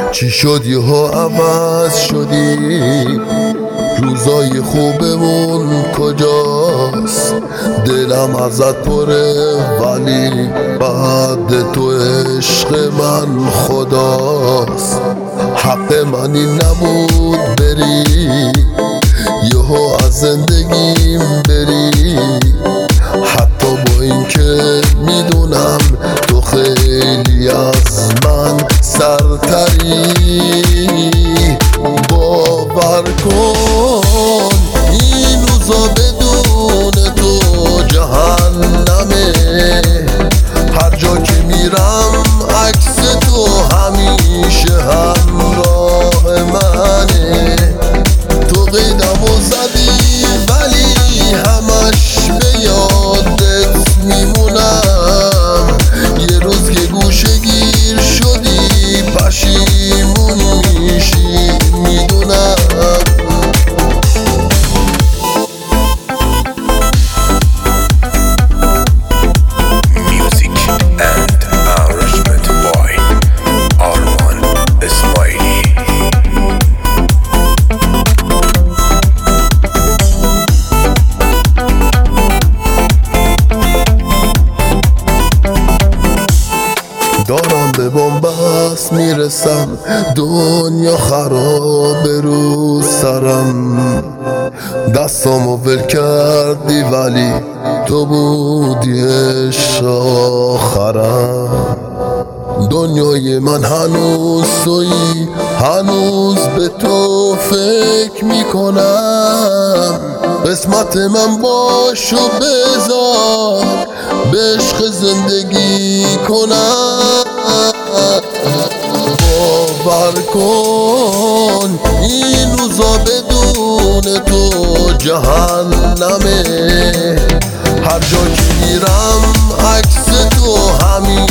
چی شد یهو عوض شدی؟ روزای خوبمون کجاست؟ دلم ازت پره ولی بعد تو عشق من خداست. حق من این نبود بری، یهو از زندگیم بری، حتی با این که میدونم تو خیلی از من سرتری. باور کن این روزا بدون تو جهنمه، هر جا که میرم عکس تو همیشه همراه منه. تو قیدمو زدی ولی همش به یادت میمونم، یه روز که گوشه گیر شدی پشیمون میشی میدونم. دارم به بنبست میرسم، دنیا خراب رو سرم، دستامو ول کردی ولی تو بودی عشق آخرم. دنیای من هنوز تویی، هنوز به تو فکر میکنم، قسمت من باش و بذار به عشق زندگی کنم. باور کن این روزا بدون تو جهنمه، هر جا که میرم عکس تو همین